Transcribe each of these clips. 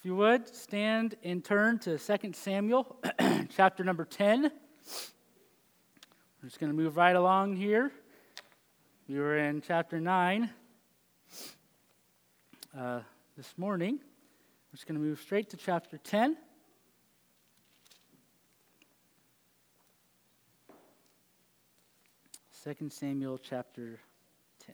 you would, stand and turn to 2 Samuel, chapter number 10. We're just going to move right along here. We were in chapter 9 this morning. We're just going to move straight to chapter 10. Second Samuel chapter 10.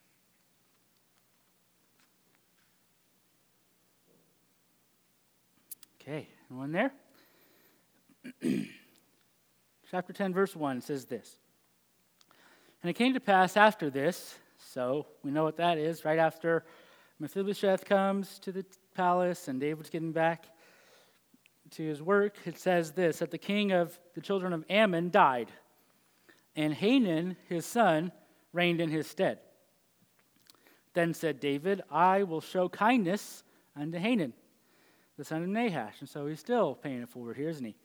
Okay, anyone there? Chapter 10, verse 1 says this. And it came to pass after this, so we know what that is, right after Mephibosheth comes to the palace and David's getting back to his work, it says this, that the king of the children of Ammon died, and Hanun, his son, reigned in his stead. Then said David, I will show kindness unto Hanun, the son of Nahash. And so he's still paying it forward here, isn't he?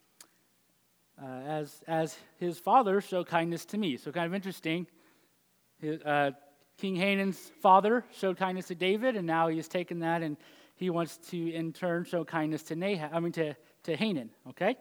As his father showed kindness to me. So kind of interesting. King Hanun's father showed kindness to David, and now he has taken that and he wants to in turn show kindness to Hanun. Okay?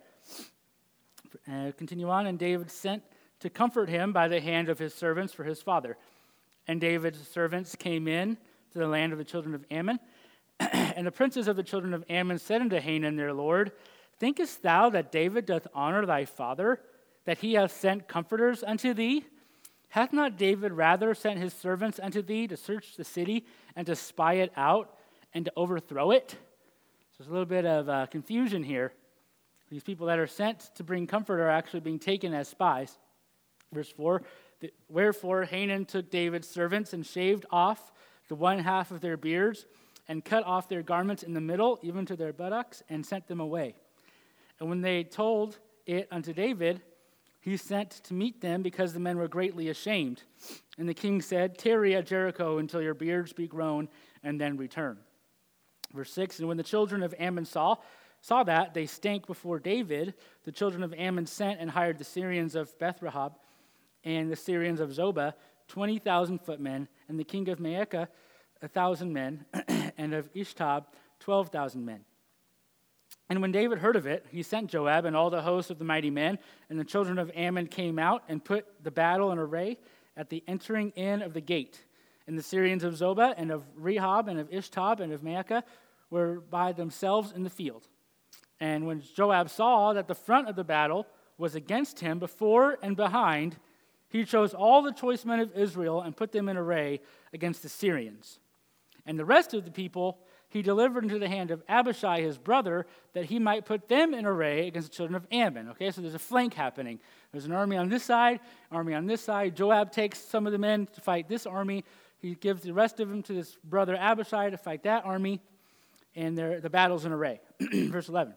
Continue on, and David sent to comfort him by the hand of his servants for his father. And David's servants came in to the land of the children of Ammon. And the princes of the children of Ammon said unto Hanun their lord, Thinkest thou that David doth honor thy father, that he hath sent comforters unto thee? Hath not David rather sent his servants unto thee to search the city and to spy it out and to overthrow it? So there's a little bit of confusion here. These people that are sent to bring comfort are actually being taken as spies. Verse 4, Wherefore Hanun took David's servants and shaved off the one half of their beards and cut off their garments in the middle, even to their buttocks, and sent them away. And when they told it unto David, he sent to meet them because the men were greatly ashamed. And the king said, Tarry at Jericho until your beards be grown, and then return. Verse 6, And when the children of Ammon saw that, they stank before David. The children of Ammon sent and hired the Syrians of Beth-Rehob and the Syrians of Zobah, 20,000 footmen, and the king of Maacah, 1,000 men, and of Ishtab, 12,000 men. And when David heard of it, he sent Joab and all the hosts of the mighty men, and the children of Ammon came out and put the battle in array at the entering in of the gate. And the Syrians of Zobah and of Rehob and of Ishtab and of Maacah were by themselves in the field. And when Joab saw that the front of the battle was against him before and behind, he chose all the choice men of Israel and put them in array against the Syrians. And the rest of the people he delivered into the hand of Abishai, his brother, that he might put them in array against the children of Ammon. Okay, so there's a flank happening. There's an army on this side, army on this side. Joab takes some of the men to fight this army. He gives the rest of them to his brother Abishai to fight that army. And the battle's in array. Verse 11.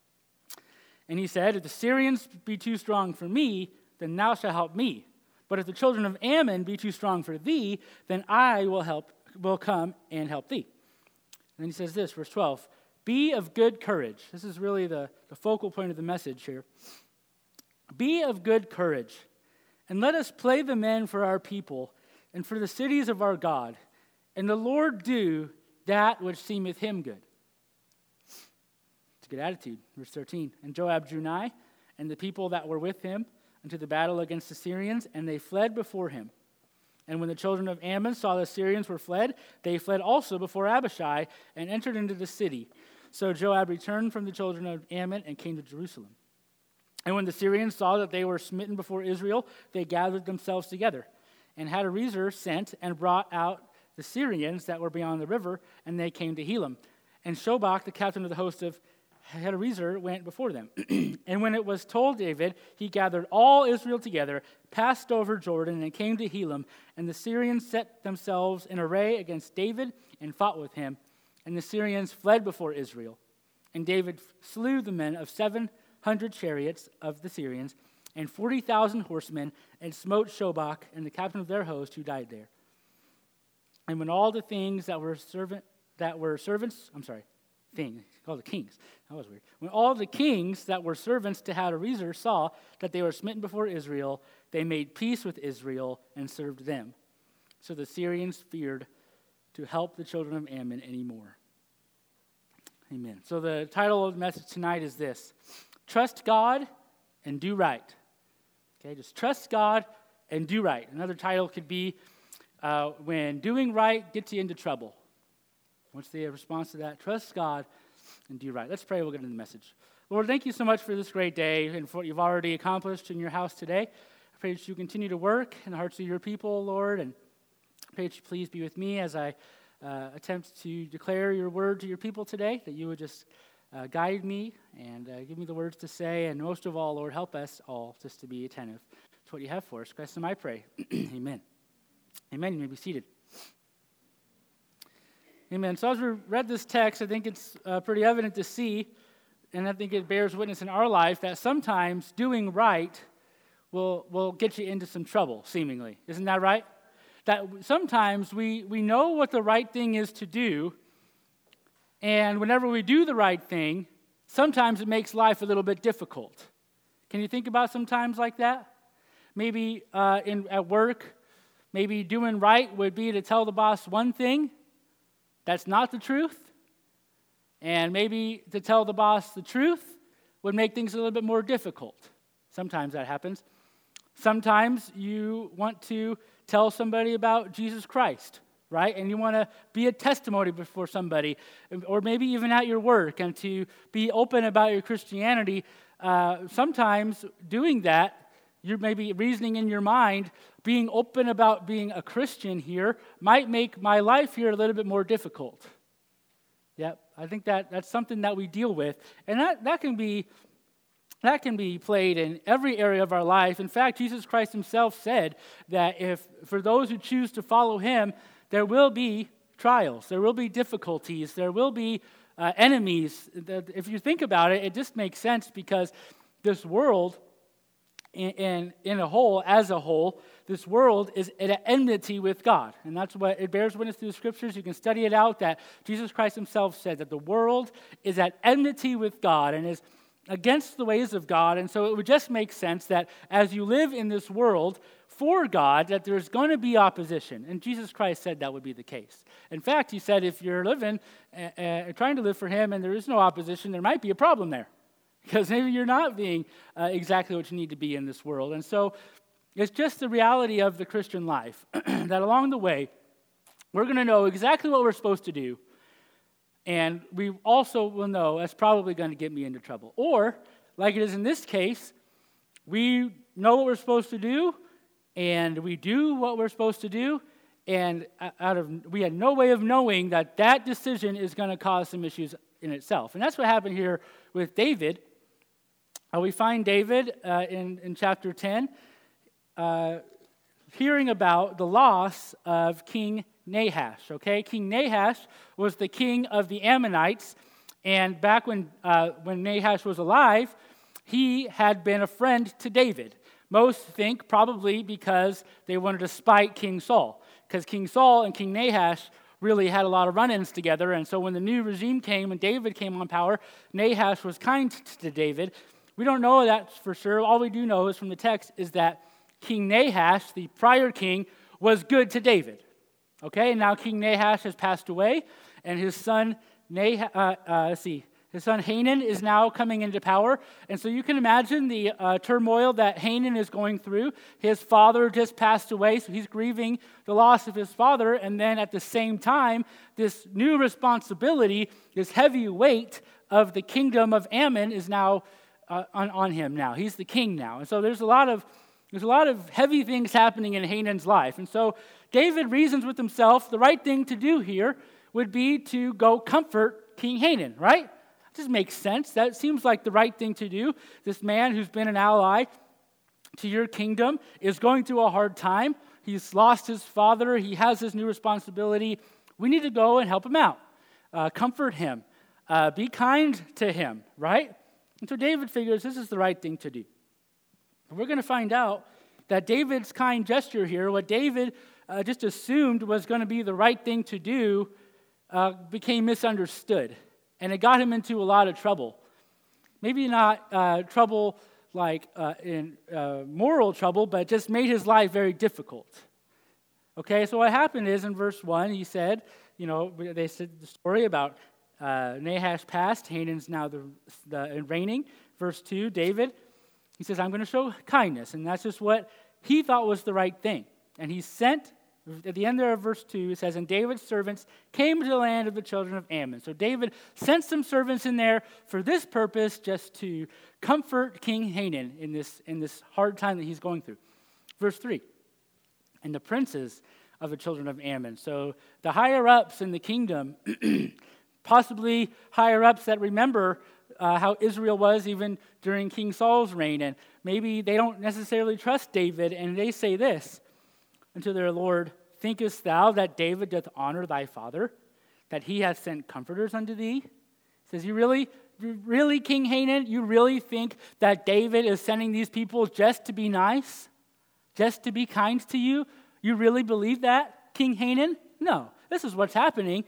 And he said, If the Syrians be too strong for me, then thou shalt help me. But if the children of Ammon be too strong for thee, then I will come and help thee. And then he says this, verse 12, Be of good courage. This is really the focal point of the message here. Be of good courage, and let us play the men for our people and for the cities of our God, and the Lord do that which seemeth him good. It's a good attitude. Verse 13, And Joab drew nigh, and the people that were with him, unto the battle against the Syrians, and they fled before him. And when the children of Ammon saw the Syrians were fled, they fled also before Abishai and entered into the city. So Joab returned from the children of Ammon and came to Jerusalem. And when the Syrians saw that they were smitten before Israel, they gathered themselves together. And Hadarezer sent and brought out the Syrians that were beyond the river, and they came to Helam. And Shobach, the captain of the host of Hadarezer, went before them. And when it was told David, he gathered all Israel together, passed over Jordan, and came to Helam. And the Syrians set themselves in array against David and fought with him. And the Syrians fled before Israel. And David slew the men of 700 chariots of the Syrians and 40,000 horsemen, and smote Shobach and the captain of their host who died there. And when all the things that were called the kings. That was weird. When all the kings that were servants to Hadarezer saw that they were smitten before Israel, they made peace with Israel and served them. So the Syrians feared to help the children of Ammon anymore. Amen. So the title of the message tonight is this: Trust God and Do Right. Okay, just trust God and do right. Another title could be When Doing Right Gets You Into Trouble. What's the response to that? Trust God and do right. Let's pray. We'll get into the message. Lord, thank you so much for this great day and for what you've already accomplished in your house today. I pray that you continue to work in the hearts of your people, Lord, and I pray that you please be with me as I attempt to declare your word to your people today, that you would just guide me and give me the words to say, and most of all, Lord, help us all just to be attentive to what you have for us. Christ, I pray. Amen. Amen. You may be seated. Amen. So as we read this text, I think it's pretty evident to see, and I think it bears witness in our life, that sometimes doing right will get you into some trouble, seemingly. Isn't that right? That sometimes we know what the right thing is to do, and whenever we do the right thing, sometimes it makes life a little bit difficult. Can you think about some times like that? Maybe at work, maybe doing right would be to tell the boss one thing that's not the truth, and maybe to tell the boss the truth would make things a little bit more difficult. Sometimes that happens. Sometimes you want to tell somebody about Jesus Christ, right? And you want to be a testimony before somebody, or maybe even at your work, and to be open about your Christianity. Sometimes doing that, you're maybe reasoning in your mind, being open about being a Christian here might make my life here a little bit more difficult. Yep, I think that's something that we deal with, and that can be played in every area of our life. In fact, Jesus Christ himself said that if for those who choose to follow him, there will be trials, there will be difficulties, there will be enemies. If you think about it, it just makes sense because this world, in a whole, as a whole, this world is at enmity with God. And that's what it bears witness through the scriptures. You can study it out that Jesus Christ himself said that the world is at enmity with God and is against the ways of God. And so it would just make sense that as you live in this world for God, that there's going to be opposition. And Jesus Christ said that would be the case. In fact, he said if you're living, trying to live for him and there is no opposition, there might be a problem there. Because maybe you're not being exactly what you need to be in this world. And so it's just the reality of the Christian life that along the way, we're going to know exactly what we're supposed to do. And we also will know that's probably going to get me into trouble. Or, like it is in this case, we know what we're supposed to do, and we do what we're supposed to do, and we had no way of knowing that decision is going to cause some issues in itself. And that's what happened here with David. We find David in chapter 10 hearing about the loss of King Nahash. Okay, King Nahash was the king of the Ammonites, and back when Nahash was alive, he had been a friend to David. Most think probably because they wanted to spite King Saul, because King Saul and King Nahash really had a lot of run-ins together, and so when the new regime came and David came on power, Nahash was kind to David. We don't know that for sure. All we do know is from the text is that King Nahash, the prior king, was good to David. Okay, and now King Nahash has passed away, and his son his son Hanan is now coming into power. And so you can imagine the turmoil that Hanan is going through. His father just passed away, so he's grieving the loss of his father. And then at the same time, this new responsibility, this heavy weight of the kingdom of Ammon is now on him now. He's the king now. And so there's a lot of heavy things happening in Hanan's life. And so David reasons with himself, the right thing to do here would be to go comfort King Hanan, right? It just makes sense. That seems like the right thing to do. This man who's been an ally to your kingdom is going through a hard time. He's lost his father. He has his new responsibility. We need to go and help him out, comfort him, be kind to him, right? And so David figures this is the right thing to do. We're going to find out that David's kind gesture here, what David just assumed was going to be the right thing to do, became misunderstood. And it got him into a lot of trouble. Maybe not trouble like in moral trouble, but just made his life very difficult. Okay, so what happened is in verse 1, he said, they said the story about Nahash passed, Hanan's now the reigning. Verse 2, David, he says, I'm going to show kindness. And that's just what he thought was the right thing. And he sent, at the end there of verse 2, it says, and David's servants came to the land of the children of Ammon. So David sent some servants in there for this purpose, just to comfort King Hanan in this hard time that he's going through. Verse 3, and the princes of the children of Ammon. So the higher-ups in the kingdom, possibly higher-ups that remember how Israel was even during King Saul's reign, and maybe they don't necessarily trust David, and they say this unto their Lord, thinkest thou that David doth honor thy father, that he hath sent comforters unto thee? He says, you really, King Hanan, you really think that David is sending these people just to be nice, just to be kind to you? You really believe that, King Hanan? No, this is what's happening.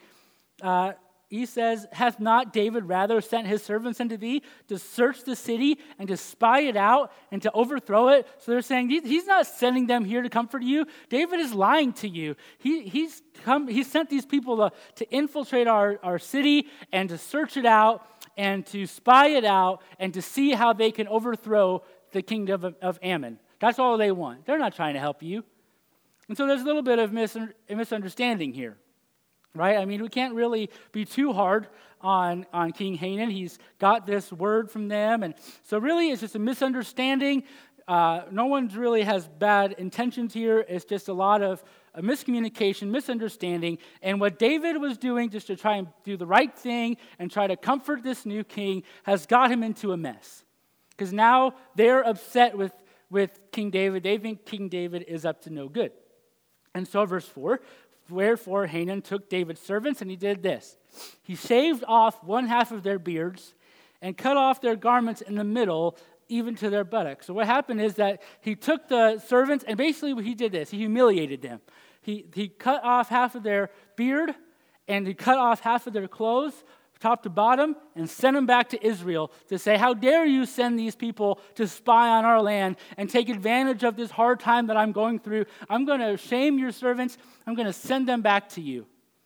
He says, hath not David rather sent his servants unto thee to search the city and to spy it out and to overthrow it? So they're saying, he's not sending them here to comfort you. David is lying to you. He sent these people to infiltrate our city and to search it out and to spy it out and to see how they can overthrow the kingdom of Ammon. That's all they want. They're not trying to help you. And so there's a little bit of misunderstanding here. Right? I mean, we can't really be too hard on King Hanan. He's got this word from them. And so really it's just a misunderstanding. No one really has bad intentions here. It's just a lot of miscommunication, misunderstanding. And what David was doing just to try and do the right thing and try to comfort this new king has got him into a mess. Because now they're upset with King David. They think King David is up to no good. And so verse 4, wherefore Hanan took David's servants, and he did this. He shaved off one half of their beards and cut off their garments in the middle, even to their buttocks. So what happened is that he took the servants, and basically he did this. He humiliated them. He cut off half of their beard, and he cut off half of their clothes, top to bottom, and sent them back to Israel to say, how dare you send these people to spy on our land and take advantage of this hard time that I'm going through. I'm going to shame your servants. I'm going to send them back to you.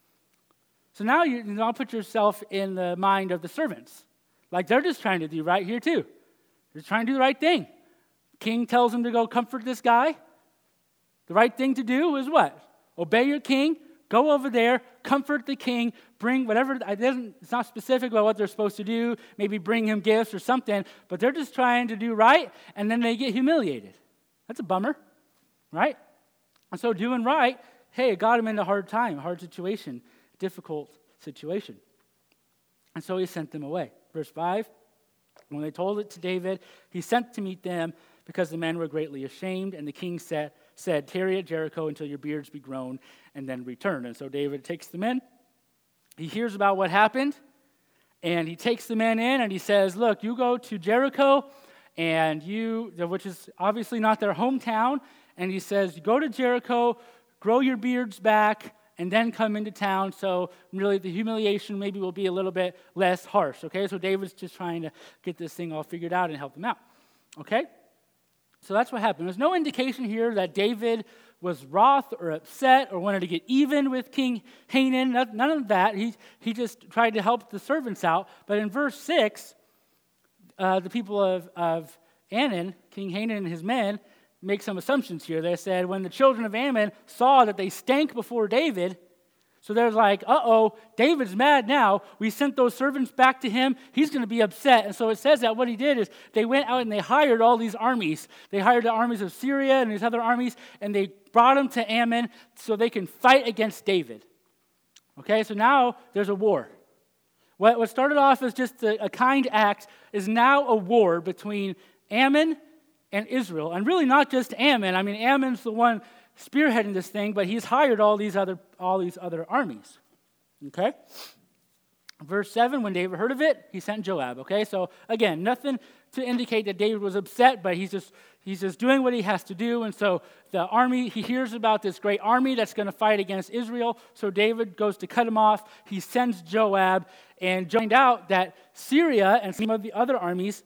So now you now put yourself in the mind of the servants. Like they're just trying to do right here too. They're trying to do the right thing. King tells them to go comfort this guy. The right thing to do is what? Obey your king. Go over there, comfort the king, bring whatever, it's not specific about what they're supposed to do, maybe bring him gifts or something, but they're just trying to do right, and then they get humiliated. That's a bummer, right? And so doing right, hey, it got him in a hard time, hard situation, difficult situation. And so he sent them away. Verse 5, when they told it to David, he sent to meet them because the men were greatly ashamed, and the king said, tarry at Jericho until your beards be grown, and then return. And so David takes the men. He hears about what happened, and he takes the men in, and he says, look, you go to Jericho, and which is obviously not their hometown, and he says, you go to Jericho, grow your beards back, and then come into town, so really the humiliation maybe will be a little bit less harsh, okay? So David's just trying to get this thing all figured out and help them out, okay? So that's what happened. There's no indication here that David was wroth or upset or wanted to get even with King Hanan. None of that. He just tried to help the servants out. But in verse 6, the people of Ammon, King Hanan and his men, make some assumptions here. They said when the children of Ammon saw that they stank before David, so they're like, David's mad now. We sent those servants back to him. He's going to be upset. And so it says that what he did is they went out and they hired all these armies. They hired the armies of Syria and these other armies, and they brought them to Ammon so they can fight against David. Okay, so now there's a war. What started off as just a kind act is now a war between Ammon and Israel. And really not just Ammon. I mean, Ammon's the one spearheading this thing, but he's hired all these other armies. Okay? Verse 7, when David heard of it, he sent Joab. Okay? So again, nothing to indicate that David was upset, but he's just doing what he has to do. And so the army, he hears about this great army that's going to fight against Israel. So David goes to cut him off. He sends Joab and find out that Syria and some of the other armies,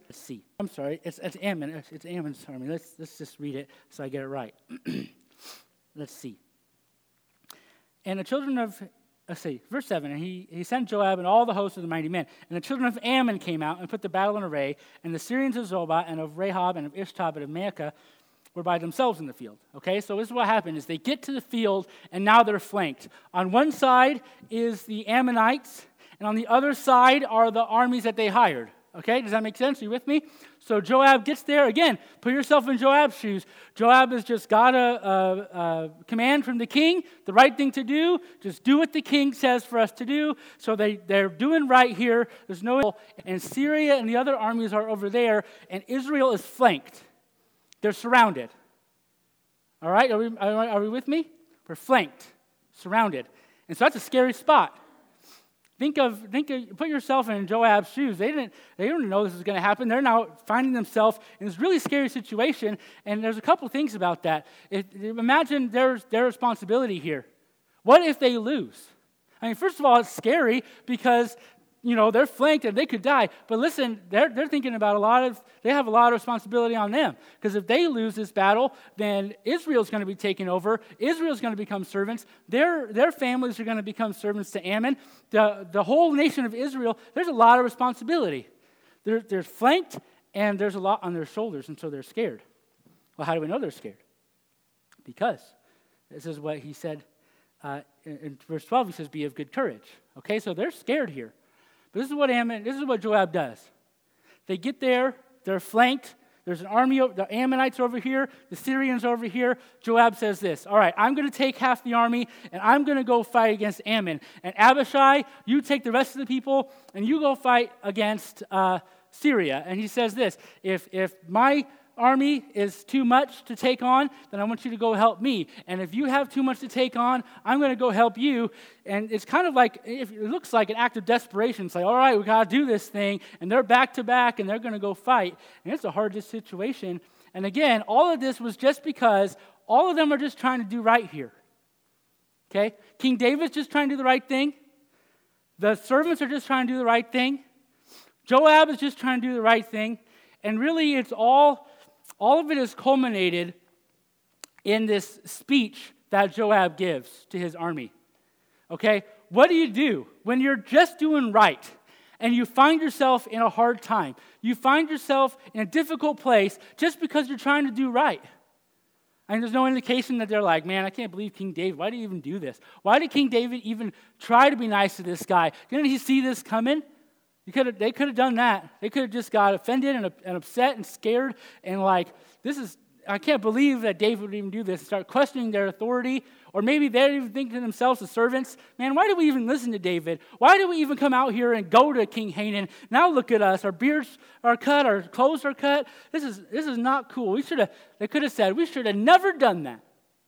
it's Ammon. It's Ammon's army. Let's just read it so I get it right. Let's see. And the children of let's see, verse 7, and he sent Joab and all the hosts of the mighty men. And the children of Ammon came out and put the battle in array, and the Syrians of Zobah and of Rehob and of Ishtab and of Maacah were by themselves in the field. Okay, so this is what happened, is they get to the field, and now they're flanked. On one side is the Ammonites, and on the other side are the armies that they hired. Okay, does that make sense? Are you with me? So Joab gets there. Again, put yourself in Joab's shoes. Joab has just got a command from the king, the right thing to do. Just do what the king says for us to do. So they're doing right here. There's no, and Syria and the other armies are over there, and Israel is flanked. They're surrounded. All right, are we with me? We're flanked, surrounded. And so that's a scary spot. Put yourself in Joab's shoes. They don't know this is going to happen. They're now finding themselves in this really scary situation, and there's a couple things about that. Imagine their responsibility here. What if they lose? I mean, first of all, it's scary because, they're flanked and they could die. But listen, they're thinking about they have a lot of responsibility on them. Because if they lose this battle, then Israel's going to be taken over. Israel's going to become servants. Their families are going to become servants to Ammon. The whole nation of Israel, there's a lot of responsibility. They're flanked, and there's a lot on their shoulders, and so they're scared. Well, how do we know they're scared? Because this is what he said in verse 12. He says, "Be of good courage." Okay, so they're scared here. But this is what Joab does. They get there, they're flanked, there's an army, the Ammonites over here, the Syrians over here. Joab says this, all right, I'm going to take half the army, and I'm going to go fight against Ammon. And Abishai, you take the rest of the people, and you go fight against Syria. And he says this, if my army is too much to take on, then I want you to go help me. And if you have too much to take on, I'm going to go help you. And it's kind of like, it looks like an act of desperation. It's like, all right, we got to do this thing. And they're back to back, and they're going to go fight. And it's a hard situation. And again, all of this was just because all of them are just trying to do right here. Okay? King David's just trying to do the right thing. The servants are just trying to do the right thing. Joab is just trying to do the right thing. And really, it's all of it is culminated in this speech that Joab gives to his army. Okay? What do you do when you're just doing right and you find yourself in a hard time? You find yourself in a difficult place just because you're trying to do right. And there's no indication that they're like, man, I can't believe King David. Why did he even do this? Why did King David even try to be nice to this guy? Didn't he see this coming? They could have done that. They could have just got offended and upset and scared and like, I can't believe that David would even do this, and start questioning their authority. Or maybe they're even thinking to themselves, the servants, man, why do we even listen to David? Why do we even come out here and go to King Hanan? Now look at us. Our beards are cut. Our clothes are cut. This is not cool. They could have said, we should have never done that.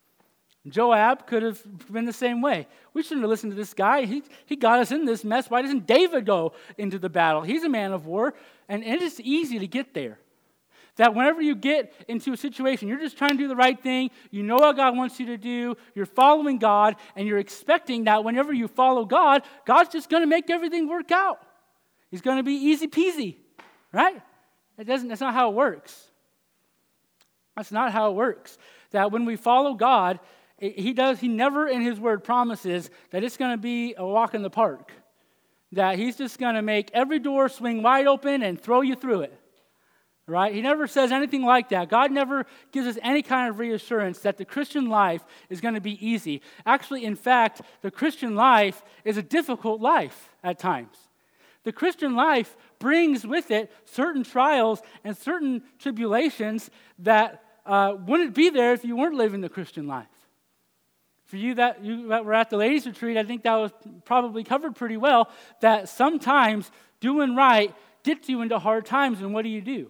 Joab could have been the same way. We shouldn't have listened to this guy. He got us in this mess. Why doesn't David go into the battle? He's a man of war. And it is easy to get there. That whenever you get into a situation, you're just trying to do the right thing. You know what God wants you to do. You're following God. And you're expecting that whenever you follow God, God's just going to make everything work out. He's going to be easy peasy. Right? That's not how it works. That's not how it works. That when we follow God, He never in His word promises that it's going to be a walk in the park. That He's just going to make every door swing wide open and throw you through it. Right? He never says anything like that. God never gives us any kind of reassurance that the Christian life is going to be easy. Actually, in fact, the Christian life is a difficult life at times. The Christian life brings with it certain trials and certain tribulations that wouldn't be there if you weren't living the Christian life. For you that were at the ladies' retreat, I think that was probably covered pretty well, that sometimes doing right gets you into hard times, and what do?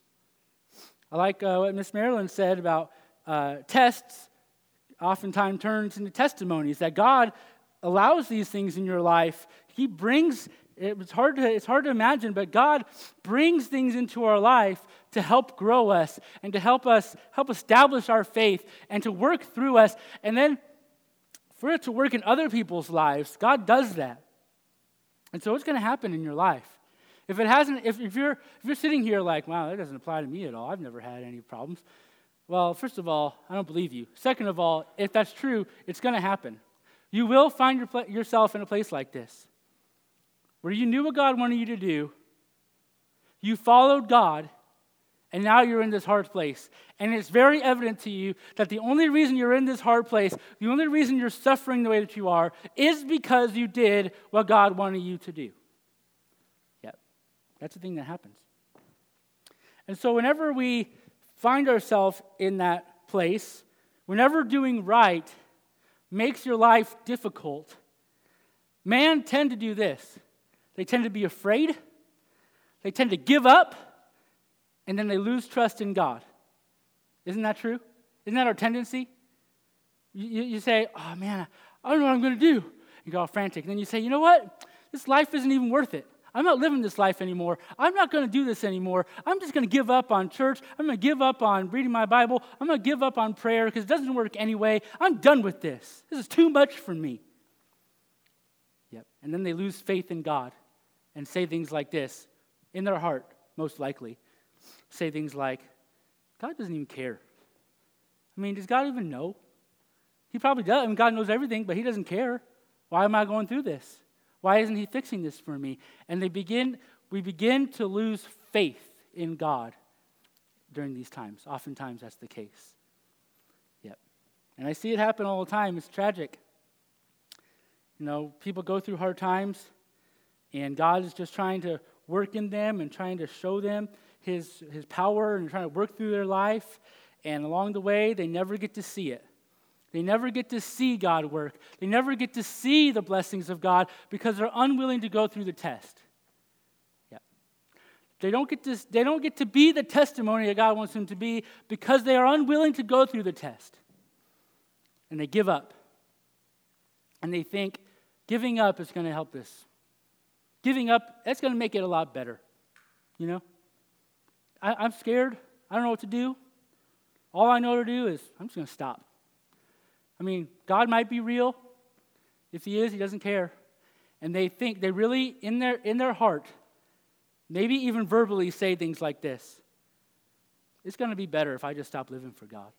I like what Miss Marilyn said about tests oftentimes turns into testimonies, that God allows these things in your life. He brings, it's hard to imagine, but God brings things into our life to help grow us and to help establish our faith and to work through us. And then for it to work in other people's lives, God does that. And so what's going to happen in your life? If you're sitting here like, wow, that doesn't apply to me at all. I've never had any problems. Well, first of all, I don't believe you. Second of all, if that's true, it's going to happen. You will find yourself in a place like this, where you knew what God wanted you to do, you followed God, and now you're in this hard place. And it's very evident to you that the only reason you're in this hard place, the only reason you're suffering the way that you are, is because you did what God wanted you to do. Yep, that's the thing that happens. And so whenever we find ourselves in that place, whenever doing right makes your life difficult, man tend to do this. They tend to be afraid, they tend to give up, and then they lose trust in God. Isn't that true? Isn't that our tendency? You say, oh man, I don't know what I'm going to do. You go all frantic. And then you say, you know what? This life isn't even worth it. I'm not living this life anymore. I'm not going to do this anymore. I'm just going to give up on church. I'm going to give up on reading my Bible. I'm going to give up on prayer because it doesn't work anyway. I'm done with this. This is too much for me. Yep. And then they lose faith in God and say things like this in their heart, most likely. Say things like, God doesn't even care. I mean, does God even know? He probably does. I mean, God knows everything, but he doesn't care. Why am I going through this? Why isn't he fixing this for me? And we begin to lose faith in God during these times. Oftentimes that's the case. Yep. And I see it happen all the time. It's tragic. You know, people go through hard times, and God is just trying to work in them and trying to show them his power and trying to work through their life. And along the way, they never get to see it. They never get to see God work. They never get to see the blessings of God because they're unwilling to go through the test. Yeah. They don't get to be the testimony that God wants them to be because they are unwilling to go through the test. And they give up. And they think giving up is going to help this. Giving up, that's going to make it a lot better. You know? I'm scared. I don't know what to do. All I know to do is I'm just going to stop. I mean, God might be real. If he is, he doesn't care. And they think, they really, in their heart, maybe even verbally say things like this. It's going to be better if I just stop living for God.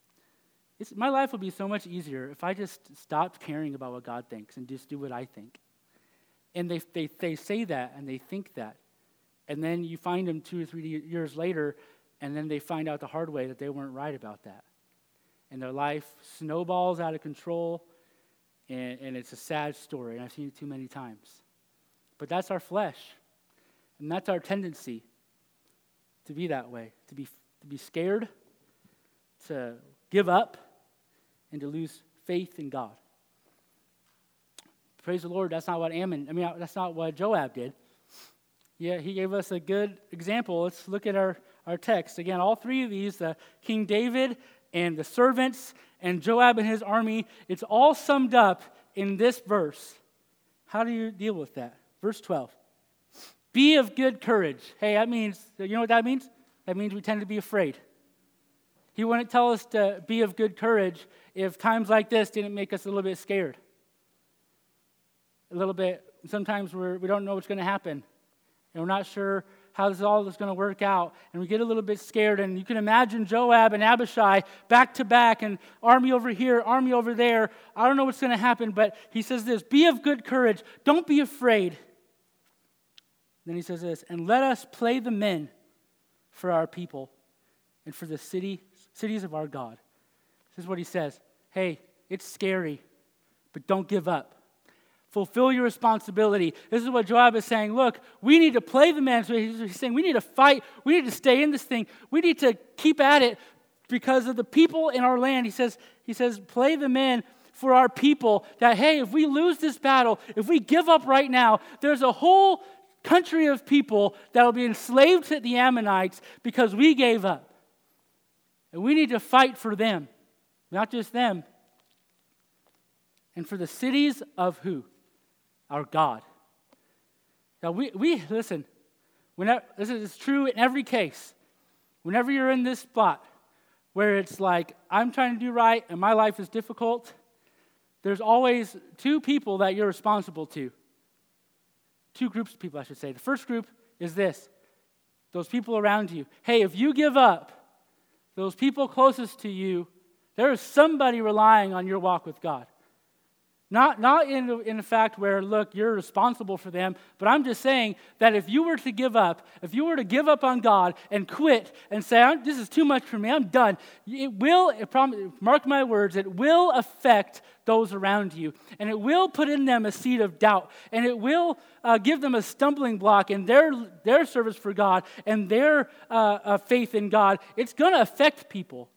My life will be so much easier if I just stopped caring about what God thinks and just do what I think. And they say that and they think that. And then you find them 2 or 3 years later, and then they find out the hard way that they weren't right about that. And their life snowballs out of control, and it's a sad story, and I've seen it too many times. But that's our flesh, and that's our tendency to be that way, to be scared, to give up, and to lose faith in God. Praise the Lord, that's not what Joab did. Yeah, he gave us a good example. Let's look at our text. Again, all three of these, King David and the servants and Joab and his army, it's all summed up in this verse. How do you deal with that? Verse 12. Be of good courage. Hey, that means, you know what that means? That means we tend to be afraid. He wouldn't tell us to be of good courage if times like this didn't make us a little bit scared. A little bit, sometimes we don't know what's going to happen. And we're not sure how this all is going to work out. And we get a little bit scared. And you can imagine Joab and Abishai back to back and army over here, army over there. I don't know what's going to happen, but he says this, be of good courage. Don't be afraid. Then he says this, and let us play the men for our people and for the cities of our God. This is what he says. Hey, it's scary, but don't give up. Fulfill your responsibility. This is what Joab is saying. Look, we need to play the man. So he's saying we need to fight. We need to stay in this thing. We need to keep at it because of the people in our land. He says, play the men for our people. That, hey, if we lose this battle, if we give up right now, there's a whole country of people that will be enslaved to the Ammonites because we gave up. And we need to fight for them. Not just them. And for the cities of who? Our God. Now we listen, this is true in every case. Whenever you're in this spot where it's like, I'm trying to do right and my life is difficult, there's always two people that you're responsible to. Two groups of people, I should say. The first group is this, those people around you. Hey, if you give up, those people closest to you, there is somebody relying on your walk with God. Not in the fact where, look, you're responsible for them, but I'm just saying that if you were to give up on God and quit and say, this is too much for me, I'm done, mark my words, it will affect those around you. And it will put in them a seed of doubt. And it will give them a stumbling block in their service for God and their faith in God. It's going to affect people.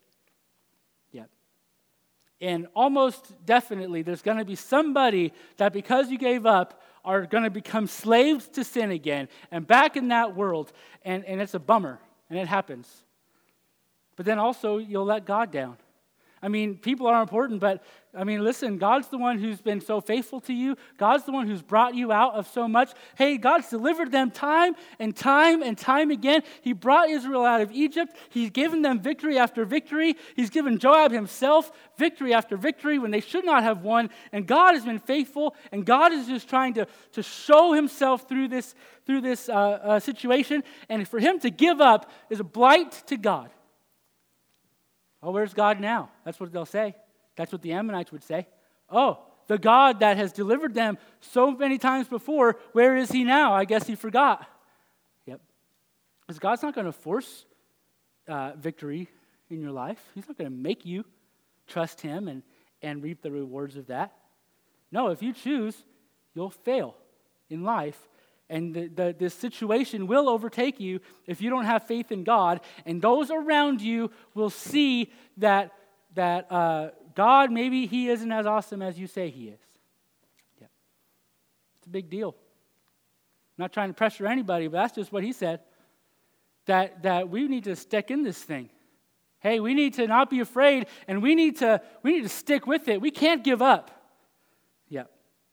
And almost definitely, there's going to be somebody that because you gave up are going to become slaves to sin again and back in that world. And it's a bummer, and it happens. But then also, you'll let God down. I mean, people are important, but listen, God's the one who's been so faithful to you. God's the one who's brought you out of so much. Hey, God's delivered them time and time and time again. He brought Israel out of Egypt. He's given them victory after victory. He's given Joab himself victory after victory when they should not have won. And God has been faithful, and God is just trying to show himself through this situation. And for him to give up is a blight to God. Oh, where's God now? That's what they'll say. That's what the Ammonites would say. Oh, the God that has delivered them so many times before, where is he now? I guess he forgot. Yep. Because God's not going to force victory in your life. He's not going to make you trust him and reap the rewards of that. No, if you choose, you'll fail in life. And this situation will overtake you if you don't have faith in God. And those around you will see that God, maybe he isn't as awesome as you say he is. Yeah. It's a big deal. I'm not trying to pressure anybody, but that's just what he said. That we need to stick in this thing. Hey, we need to not be afraid, and we need to stick with it. We can't give up. Yeah.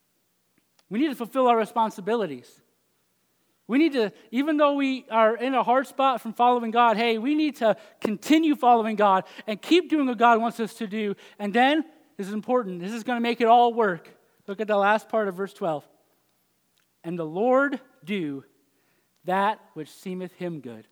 We need to fulfill our responsibilities. We need to, even though we are in a hard spot from following God, hey, we need to continue following God and keep doing what God wants us to do. And then, this is important, this is going to make it all work. Look at the last part of verse 12. And the Lord do that which seemeth him good.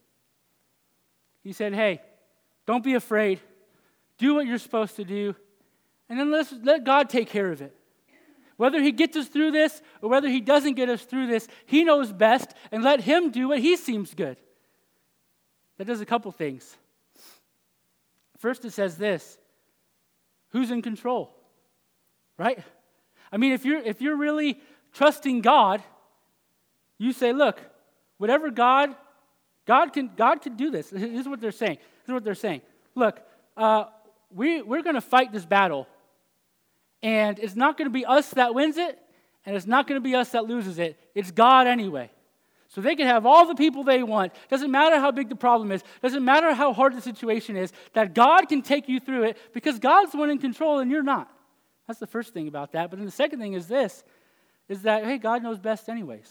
He said, hey, don't be afraid. Do what you're supposed to do. And then let God take care of it. Whether he gets us through this or whether he doesn't get us through this, he knows best, and let him do what he seems good. That does a couple things. First, it says this: who's in control? Right? I mean, if you're really trusting God, you say, look, whatever God can do this. This is what they're saying. Look, we're going to fight this battle. And it's not going to be us that wins it, and it's not going to be us that loses it. It's God anyway. So they can have all the people they want. Doesn't matter how big the problem is. Doesn't matter how hard the situation is. That God can take you through it because God's the one in control and you're not. That's the first thing about that. But then the second thing is this, is that, hey, God knows best anyways.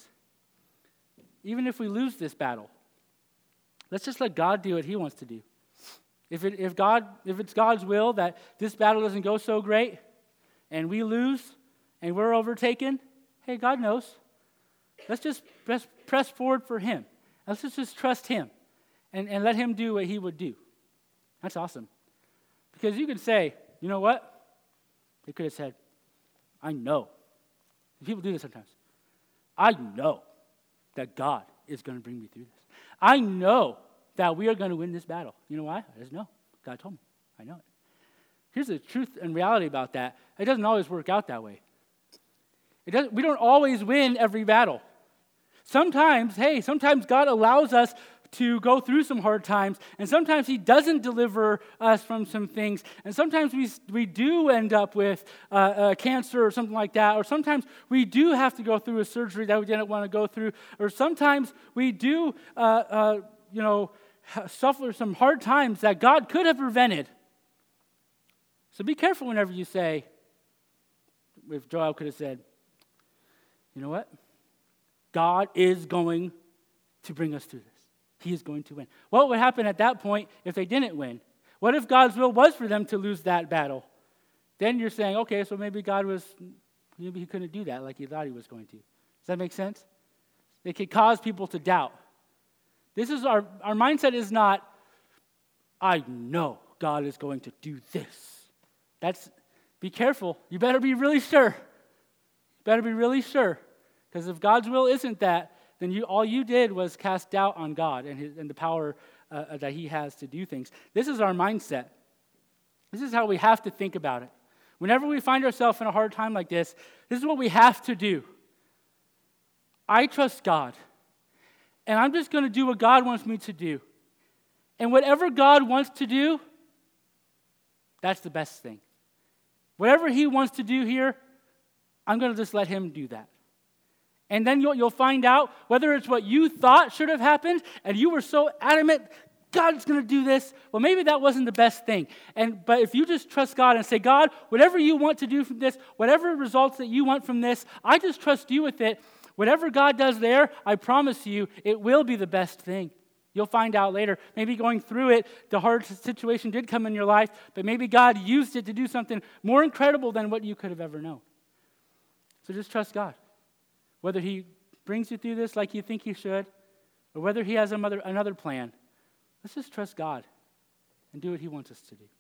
Even if we lose this battle, let's just let God do what he wants to do. If it's God's will that this battle doesn't go so great, and we lose, and we're overtaken, hey, God knows. Let's just press forward for him. Let's just trust him and let him do what he would do. That's awesome. Because you could say, you know what? They could have said, I know. People do this sometimes. I know that God is going to bring me through this. I know that we are going to win this battle. You know why? I just know. God told me. I know it. Here's the truth and reality about that. It doesn't always work out that way. We don't always win every battle. Sometimes God allows us to go through some hard times, and sometimes he doesn't deliver us from some things, and sometimes we do end up with cancer or something like that, or sometimes we do have to go through a surgery that we didn't want to go through, or sometimes we do suffer some hard times that God could have prevented. So be careful whenever you say, if Joel could have said, you know what? God is going to bring us through this. He is going to win. What would happen at that point if they didn't win? What if God's will was for them to lose that battle? Then you're saying, okay, so maybe maybe he couldn't do that like he thought he was going to. Does that make sense? It could cause people to doubt. This is our mindset is not, I know God is going to do this. Be careful. You better be really sure. Better be really sure. Because if God's will isn't that, then all you did was cast doubt on God and the power that he has to do things. This is our mindset. This is how we have to think about it. Whenever we find ourselves in a hard time like this is what we have to do. I trust God. And I'm just going to do what God wants me to do. And whatever God wants to do, that's the best thing. Whatever he wants to do here, I'm going to just let him do that. And then you'll find out whether it's what you thought should have happened and you were so adamant, God's going to do this. Well, maybe that wasn't the best thing. But if you just trust God and say, God, whatever you want to do from this, whatever results that you want from this, I just trust you with it. Whatever God does there, I promise you, it will be the best thing. You'll find out later. Maybe going through it, the hard situation did come in your life, but maybe God used it to do something more incredible than what you could have ever known. So just trust God. Whether he brings you through this like you think he should, or whether he has another plan, let's just trust God and do what he wants us to do.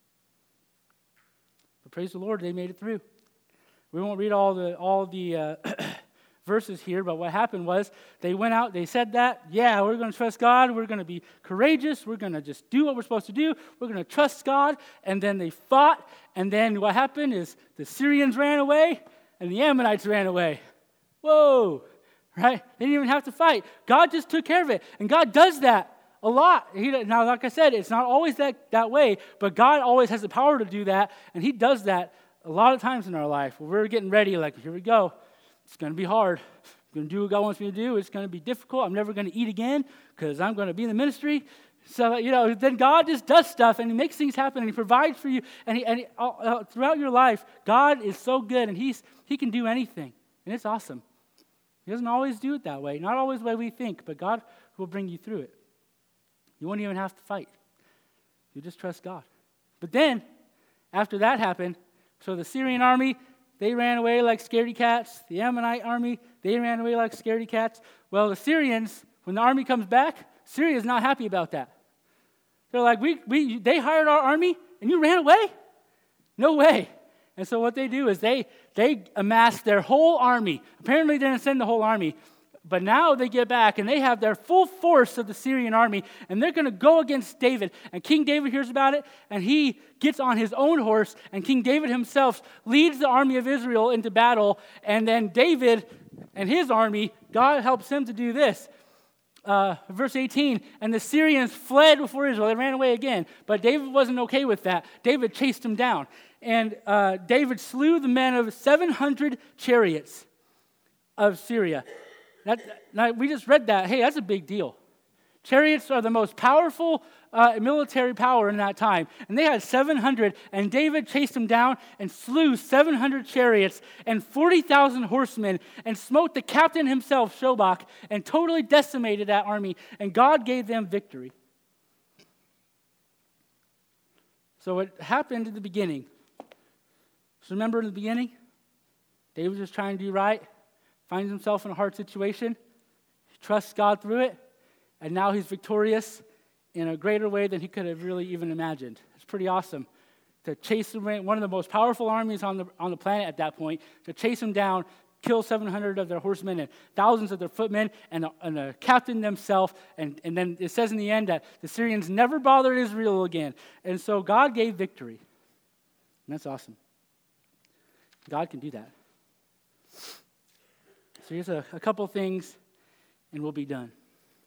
But praise the Lord, they made it through. We won't read all the verses here, but what happened was they went out, they said that, yeah, we're going to trust God, we're going to be courageous, we're going to just do what we're supposed to do, we're going to trust God, and then they fought, and then what happened is the Syrians ran away, and the Ammonites ran away. Whoa, right? They didn't even have to fight. God just took care of it, and God does that a lot. Now, like I said, it's not always that way, but God always has the power to do that, and he does that a lot of times in our life. When we're getting ready, like, here we go. It's going to be hard. I'm going to do what God wants me to do. It's going to be difficult. I'm never going to eat again because I'm going to be in the ministry. So, then God just does stuff, and he makes things happen, and he provides for you. And throughout your life, God is so good, and he can do anything, and it's awesome. He doesn't always do it that way. Not always the way we think, but God will bring you through it. You won't even have to fight. You just trust God. But then, after that happened, so the Syrian army, they ran away like scaredy cats. The Ammonite army, they ran away like scaredy cats. Well, the Syrians, when the army comes back, Syria's not happy about that. They're like, they hired our army, and you ran away? No way. And so what they do is they amass their whole army. Apparently they didn't send the whole army, but now they get back and they have their full force of the Syrian army, and they're going to go against David. And King David hears about it, and he gets on his own horse, and King David himself leads the army of Israel into battle, and then David and his army, God helps him to do this. Verse 18, and the Syrians fled before Israel. They ran away again, but David wasn't okay with that. David chased them down. And David slew the men of 700 chariots of Syria. Now, we just read that. Hey, that's a big deal. Chariots are the most powerful military power in that time. And they had 700, and David chased them down and slew 700 chariots and 40,000 horsemen and smote the captain himself, Shobach, and totally decimated that army. And God gave them victory. So what happened at the beginning? So remember in the beginning, David was just trying to do right, finds himself in a hard situation, he trusts God through it, and now he's victorious in a greater way than he could have really even imagined. It's pretty awesome to chase him, one of the most powerful armies on the planet at that point, to chase him down, kill 700 of their horsemen and thousands of their footmen and the captain themselves. And then it says in the end that the Syrians never bothered Israel again. And so God gave victory. And that's awesome. God can do that. So here's a couple things, and we'll be done.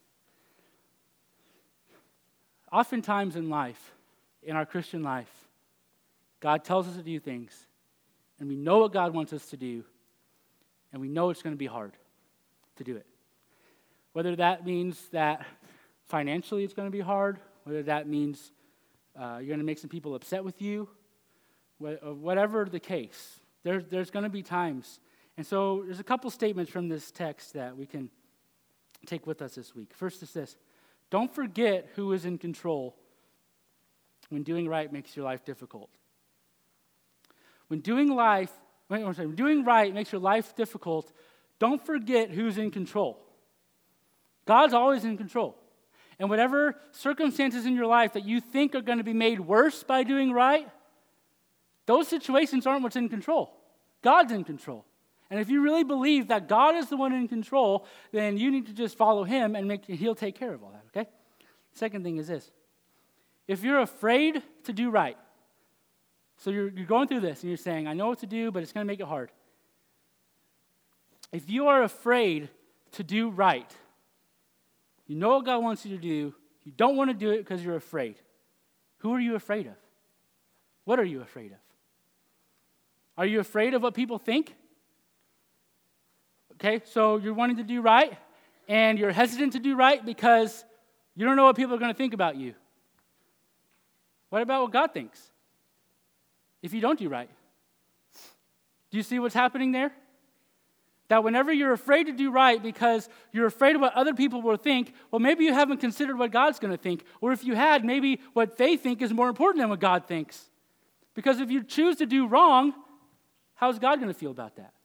Oftentimes in life, in our Christian life, God tells us to do things, and we know what God wants us to do, and we know it's going to be hard to do it. Whether that means that financially it's going to be hard, whether that means you're going to make some people upset with you, whatever the case, there's going to be times. And so there's a couple statements from this text that we can take with us this week. First is this: don't forget who is in control when doing right makes your life difficult. When doing right makes your life difficult, don't forget who's in control. God's always in control. And whatever circumstances in your life that you think are going to be made worse by doing right, those situations aren't what's in control. God's in control. And if you really believe that God is the one in control, then you need to just follow him and he'll take care of all that, okay? Second thing is this. If you're afraid to do right, so you're going through this and you're saying, I know what to do, but it's going to make it hard. If you are afraid to do right, you know what God wants you to do, you don't want to do it because you're afraid. Who are you afraid of? What are you afraid of? Are you afraid of what people think? Okay, so you're wanting to do right, and you're hesitant to do right because you don't know what people are going to think about you. What about what God thinks if you don't do right? Do you see what's happening there? That whenever you're afraid to do right because you're afraid of what other people will think, well, maybe you haven't considered what God's going to think. Or if you had, maybe what they think is more important than what God thinks. Because if you choose to do wrong, how's God going to feel about that?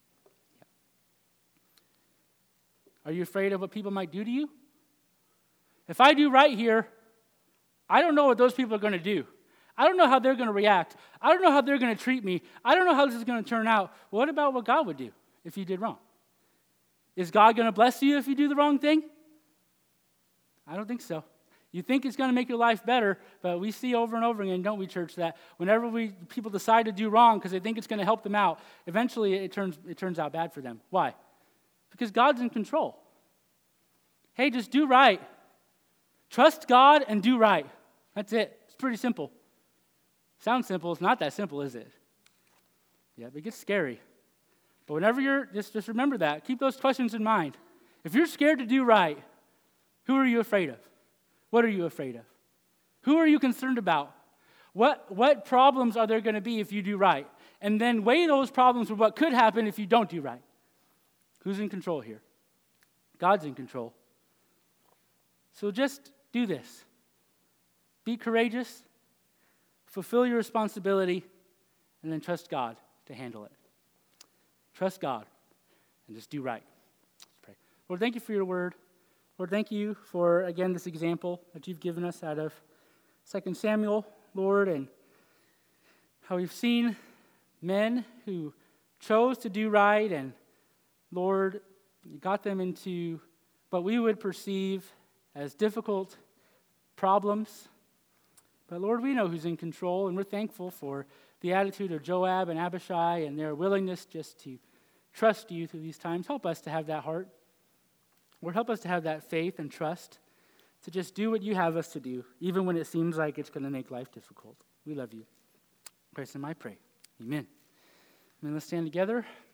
Are you afraid of what people might do to you? If I do right here, I don't know what those people are going to do. I don't know how they're going to react. I don't know how they're going to treat me. I don't know how this is going to turn out. What about what God would do if you did wrong? Is God going to bless you if you do the wrong thing? I don't think so. You think it's going to make your life better, but we see over and over again, don't we, church, that whenever people decide to do wrong because they think it's going to help them out, eventually it turns out bad for them. Why? Because God's in control. Hey, just do right. Trust God and do right. That's it. It's pretty simple. Sounds simple. It's not that simple, is it? Yeah, but it gets scary. But whenever you're, just remember that. Keep those questions in mind. If you're scared to do right, who are you afraid of? What are you afraid of? Who are you concerned about? What problems are there going to be if you do right? And then weigh those problems with what could happen if you don't do right. Who's in control here? God's in control. So just do this. Be courageous, fulfill your responsibility, and then trust God to handle it. Trust God and just do right. Let's pray. Lord, thank you for your word. Lord, thank you for, again, this example that you've given us out of 2 Samuel, Lord, and how we've seen men who chose to do right, and Lord, you got them into what we would perceive as difficult problems. But Lord, we know who's in control, and we're thankful for the attitude of Joab and Abishai and their willingness just to trust you through these times. Help us to have that heart. Lord, help us to have that faith and trust to just do what you have us to do, even when it seems like it's going to make life difficult. We love you. In Christ's name I pray. Amen. Let's stand together.